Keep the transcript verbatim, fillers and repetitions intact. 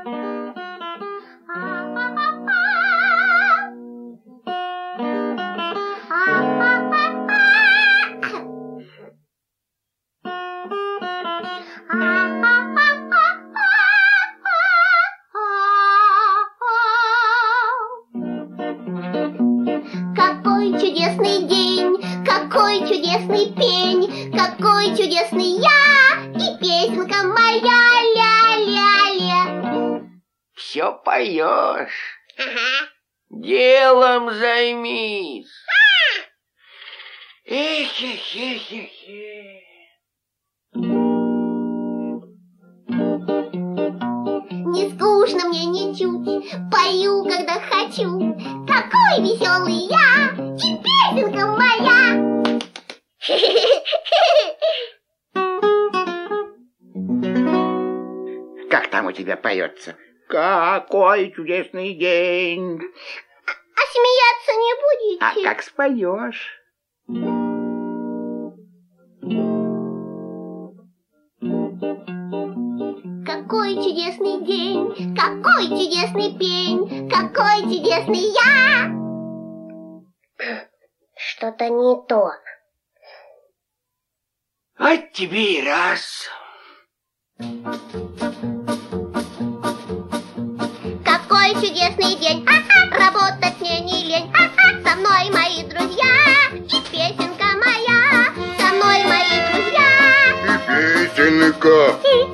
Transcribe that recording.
Какой чудесный день, какой чудесный пень, какой чудесный я и песенка моя, ля-ля-ля. Все поешь. Ага. Делом займись. Эх, эх, эх, эх, эх. Не скучно мне ничуть, пою, когда хочу. Какой веселый я и песенка моя. Как там у тебя поется? Какой чудесный день. А смеяться не будете? А как споешь? Какой чудесный день, какой чудесный пень, какой чудесный я. Что-то не то. Вот тебе и раз. Какой чудесный день, ха-ха, работать мне не лень, ха-ха, со мной мои друзья и песенка моя, со мной мои друзья И песенка. и